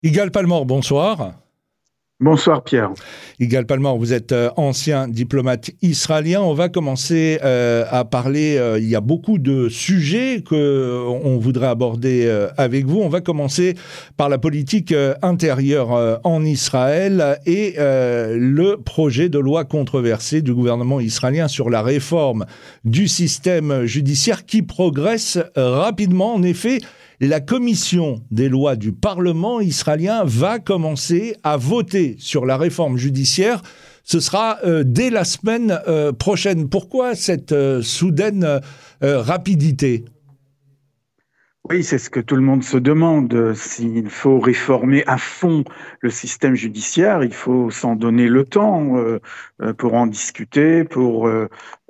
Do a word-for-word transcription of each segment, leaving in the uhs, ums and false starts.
Yigal Palmor, bonsoir. Bonsoir Pierre. Yigal Palmor, vous êtes euh, ancien diplomate israélien. On va commencer euh, à parler, euh, il y a beaucoup de sujets qu'on voudrait aborder euh, avec vous. On va commencer par la politique euh, intérieure euh, en Israël et euh, le projet de loi controversé du gouvernement israélien sur la réforme du système judiciaire qui progresse euh, rapidement. En effet, la commission des lois du Parlement israélien va commencer à voter sur la réforme judiciaire. Ce sera euh, dès la semaine euh, prochaine. Pourquoi cette euh, soudaine euh, rapidité ? Oui, c'est ce que tout le monde se demande. S'il faut réformer à fond le système judiciaire, il faut s'en donner le temps euh, pour en discuter, pour euh,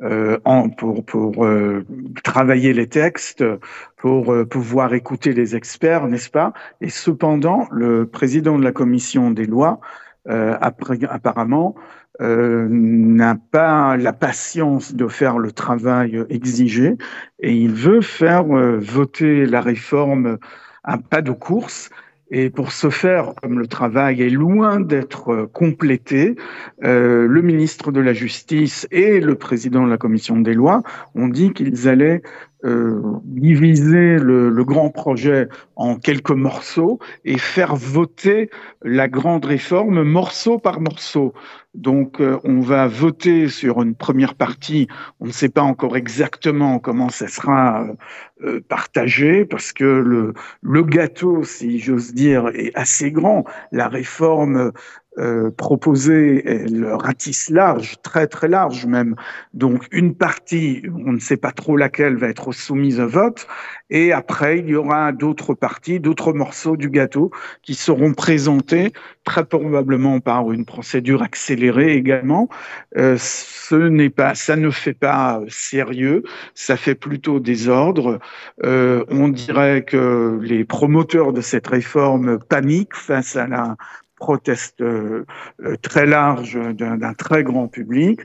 en, pour pour euh, travailler les textes, pour euh, pouvoir écouter les experts, n'est-ce pas ? Et cependant, le président de la commission des lois, euh, après, apparemment, Euh, n'a pas la patience de faire le travail exigé et il veut faire euh, voter la réforme à pas de course. Et pour ce faire, comme le travail est loin d'être euh, complété, euh, le ministre de la Justice et le président de la commission des lois ont dit qu'ils allaient euh, diviser le, le grand projet en quelques morceaux et faire voter la grande réforme morceau par morceau. Donc, euh, on va voter sur une première partie. On ne sait pas encore exactement comment ça sera euh, partagé parce que le, le gâteau, si j'ose dire, est assez grand. La réforme euh, proposée, elle ratisse large, très très large même. Donc, une partie, on ne sait pas trop laquelle, va être soumise au vote. Et après, il y aura d'autres parties, d'autres morceaux du gâteau qui seront présentés très probablement par une procédure accélérée également. Euh, ce n'est pas, ça ne fait pas sérieux, ça fait plutôt désordre. Euh, on dirait que les promoteurs de cette réforme paniquent face à la proteste euh, très large d'un, d'un très grand public.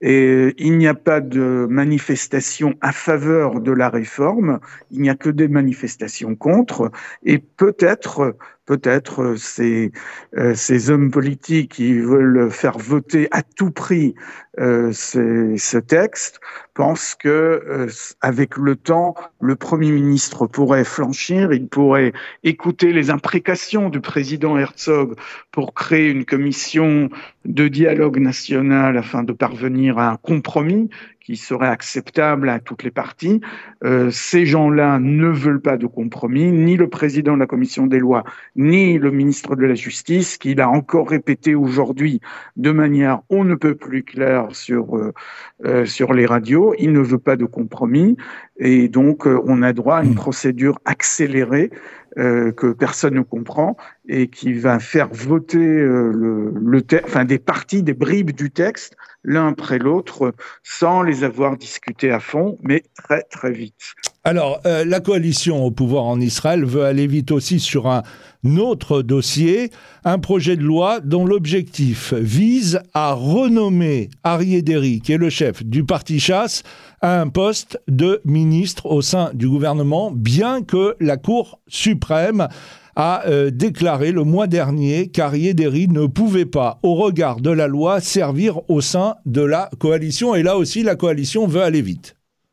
Et il n'y a pas de manifestation à faveur de la réforme, il n'y a que des manifestations contre, et peut-être, peut-être ces, euh, ces hommes politiques qui veulent faire voter à tout prix euh, ces, ce texte pensent que euh, avec le temps, le Premier ministre pourrait flanchir, il pourrait écouter les imprécations du président Herzog pour créer une commission de dialogue national afin de parvenir à un compromis qui serait acceptable à toutes les parties. Euh, ces gens-là ne veulent pas de compromis, ni le président de la commission des lois, ni le ministre de la Justice, qui l'a encore répété aujourd'hui de manière on ne peut plus claire sur, euh, euh, sur les radios. Il ne veut pas de compromis et donc euh, on a droit à une procédure accélérée Euh, que personne ne comprend et qui va faire voter euh, le, le te- enfin, des parties, des bribes du texte, l'un après l'autre, sans les avoir discutés à fond, mais très très vite. Alors, euh, la coalition au pouvoir en Israël veut aller vite aussi sur un autre dossier, un projet de loi dont l'objectif vise à renommer Aryeh Deri, qui est le chef du parti Chasse, à un poste de ministre au sein du gouvernement, bien que la Cour suprême a euh, déclaré le mois dernier qu'Aryeh Deri ne pouvait pas, au regard de la loi, servir au sein de la coalition. Et là aussi, la coalition veut aller vite.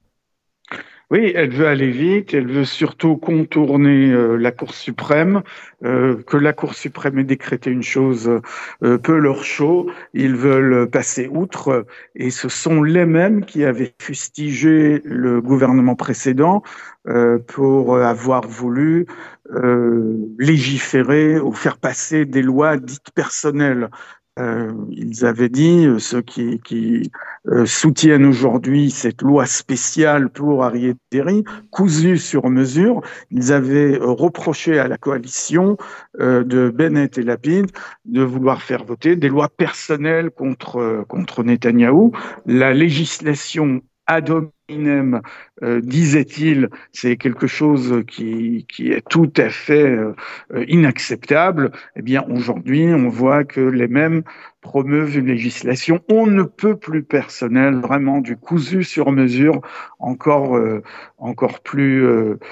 Oui, elle veut aller vite, elle veut surtout contourner euh, la Cour suprême, euh, que la Cour suprême ait décrété une chose euh, peu leur chaud, ils veulent passer outre, et ce sont les mêmes qui avaient fustigé le gouvernement précédent euh, pour avoir voulu euh, légiférer ou faire passer des lois dites personnelles. Euh, ils avaient dit, euh, ceux qui, qui euh, soutiennent aujourd'hui cette loi spéciale pour Aryeh Deri, cousue sur mesure, ils avaient euh, reproché à la coalition euh, de Bennett et Lapid de vouloir faire voter des lois personnelles contre, euh, contre Netanyahou. La législation ad hominem, euh, disait-il, c'est quelque chose qui, qui est tout à fait euh, inacceptable. Eh bien, aujourd'hui, on voit que les mêmes promeuvent une législation on ne peut plus personnelle, vraiment du cousu sur mesure, encore, euh, encore plus... Euh,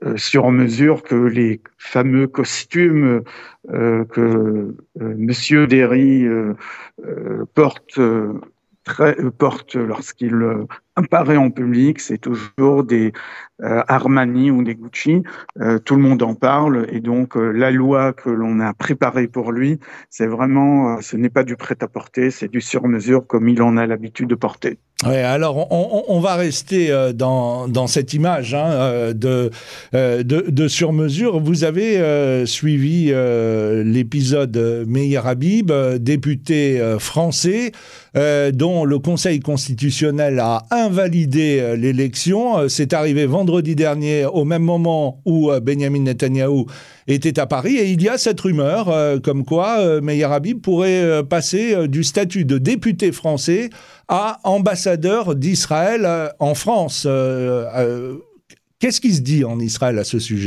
euh, sur mesure que les fameux costumes euh, que euh, Monsieur Derry euh, euh, porte, euh, très, euh, porte lorsqu'il euh, apparaît en public, c'est toujours des euh, Armani ou des Gucci. Euh, tout le monde en parle et donc euh, la loi que l'on a préparée pour lui, c'est vraiment, euh, ce n'est pas du prêt-à-porter, c'est du sur-mesure comme il en a l'habitude de porter. Ouais, alors on, on, on va rester euh, dans, dans cette image hein, euh, de, euh, de, de sur-mesure. Vous avez euh, suivi euh, l'épisode Meir Habib, euh, député euh, français, euh, dont le Conseil constitutionnel a invalidé euh, l'élection. Euh, c'est arrivé vendredi dernier, au même moment où euh, Benjamin Netanyahou était à Paris. Et il y a cette rumeur euh, comme quoi euh, Meir Habib pourrait euh, passer euh, du statut de député français à ambassadeur d'Israël euh, en France. Euh, euh, qu'est-ce qui se dit en Israël à ce sujet ?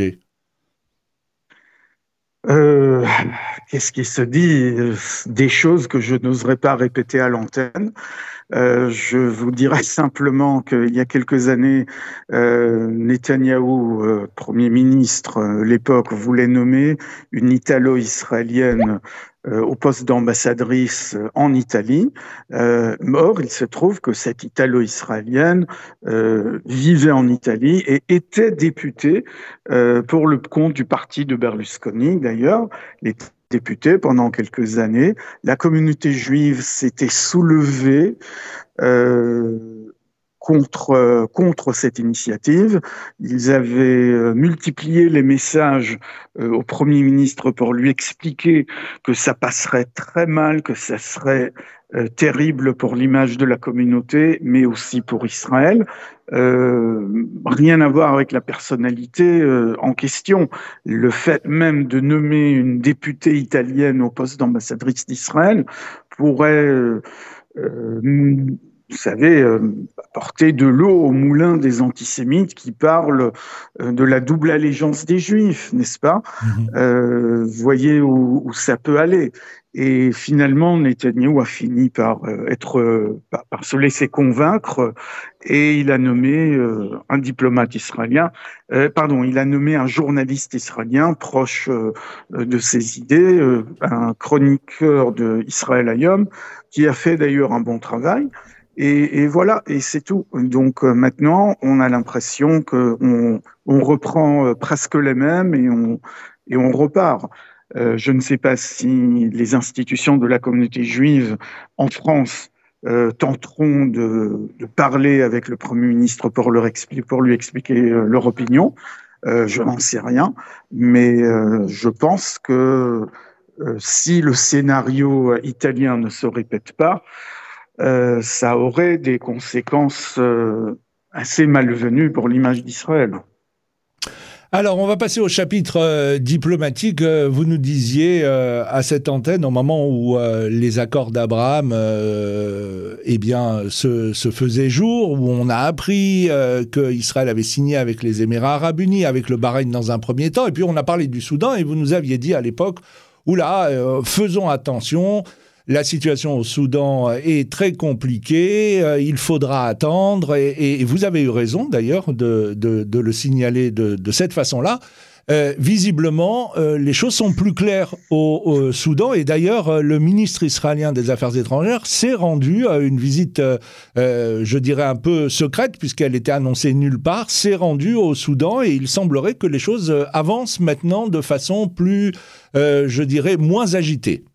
euh, Qu'est-ce qui se dit ? Des choses que je n'oserais pas répéter à l'antenne. Euh, je vous dirais simplement qu'il y a quelques années, euh, Netanyahou, euh, Premier ministre, euh, l'époque, voulait nommer une Italo-israélienne euh, au poste d'ambassadrice en Italie. Euh, or, il se trouve que cette Italo-israélienne euh, vivait en Italie et était députée euh, pour le compte du parti de Berlusconi, d'ailleurs. Les député pendant quelques années. La communauté juive s'était soulevée euh, contre, euh, contre cette initiative. Ils avaient euh, multiplié les messages euh, au Premier ministre pour lui expliquer que ça passerait très mal, que ça serait euh, terrible pour l'image de la communauté, mais aussi pour Israël. Euh, rien à voir avec la personnalité euh, en question. Le fait même de nommer une députée italienne au poste d'ambassadrice d'Israël pourrait, euh, euh, vous savez, euh, apporter de l'eau au moulin des antisémites qui parlent euh, de la double allégeance des Juifs, n'est-ce pas ? Mmh. Euh, voyez où, où ça peut aller. Et finalement, Netanyahou a fini par être, par, par se laisser convaincre, et il a nommé euh, un diplomate israélien, euh, pardon, il a nommé un journaliste israélien proche euh, de ses idées, euh, un chroniqueur de Israël Hayom, qui a fait d'ailleurs un bon travail. Et, et voilà, et c'est tout. Donc euh, maintenant, on a l'impression qu'on on reprend euh, presque les mêmes et on, et on repart. Euh, je ne sais pas si les institutions de la communauté juive en France euh, tenteront de, de parler avec le Premier ministre pour, leur expli- pour lui expliquer euh, leur opinion. Euh, je n'en sais rien, mais euh, je pense que euh, si le scénario italien ne se répète pas, euh, ça aurait des conséquences euh, assez malvenues pour l'image d'Israël. Alors, on va passer au chapitre euh, diplomatique. Euh, vous nous disiez euh, à cette antenne, au moment où euh, les accords d'Abraham euh, eh bien, se, se faisaient jour, où on a appris euh, qu'Israël avait signé avec les Émirats arabes unis, avec le Bahreïn dans un premier temps, et puis on a parlé du Soudan, et vous nous aviez dit à l'époque, oula, euh, faisons attention, la situation au Soudan est très compliquée, euh, il faudra attendre, et, et vous avez eu raison d'ailleurs de, de, de le signaler de, de cette façon-là. Euh, visiblement, euh, les choses sont plus claires au, au Soudan, et d'ailleurs, euh, le ministre israélien des Affaires étrangères s'est rendu à une visite, euh, euh, je dirais un peu secrète, puisqu'elle était annoncée nulle part, s'est rendu au Soudan, et il semblerait que les choses avancent maintenant de façon plus, euh, je dirais, moins agitée.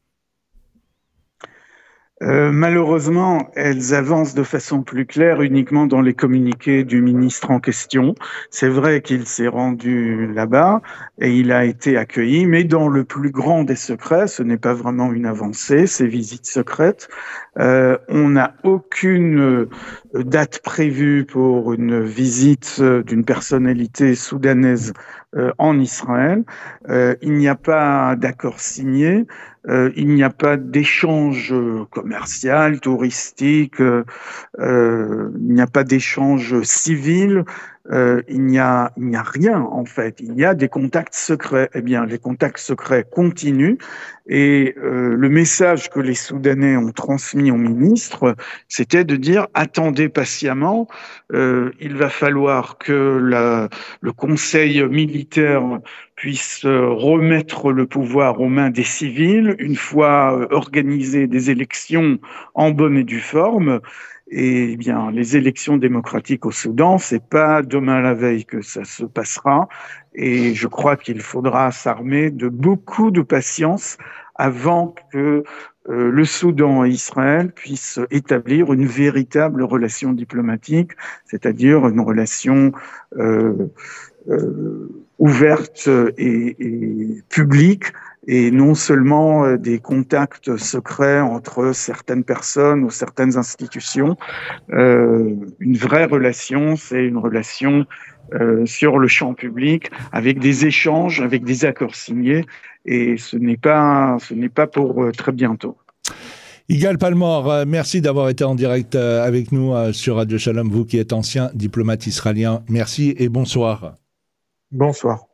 Euh, malheureusement, elles avancent de façon plus claire uniquement dans les communiqués du ministre en question. C'est vrai qu'il s'est rendu là-bas et il a été accueilli, mais dans le plus grand des secrets, ce n'est pas vraiment une avancée, ces visites secrètes. Euh, on n'a aucune date prévue pour une visite d'une personnalité soudanaise euh, en Israël. Euh, il n'y a pas d'accord signé, euh, il n'y a pas d'échange commercial, touristique, euh, euh, il n'y a pas d'échange civil. Euh, il n'y a, il n'y a rien en fait. Il y a des contacts secrets. Eh bien, les contacts secrets continuent et euh, le message que les Soudanais ont transmis au ministre, c'était de dire attendez patiemment. Euh, il va falloir que la, le Conseil militaire puisse remettre le pouvoir aux mains des civils une fois organisé des élections en bonne et due forme. Et bien, les élections démocratiques au Soudan, c'est pas demain la veille que ça se passera. Et je crois qu'il faudra s'armer de beaucoup de patience avant que euh, le Soudan et Israël puissent établir une véritable relation diplomatique, c'est-à-dire une relation euh, euh, ouverte et, et publique, et non seulement des contacts secrets entre certaines personnes ou certaines institutions. Euh, une vraie relation, c'est une relation euh, sur le champ public, avec des échanges, avec des accords signés, et ce n'est pas, ce n'est pas pour euh, très bientôt. Yigal Palmore, euh, merci d'avoir été en direct euh, avec nous euh, sur Radio Shalom, vous qui êtes ancien diplomate israélien. Merci et bonsoir. Bonsoir.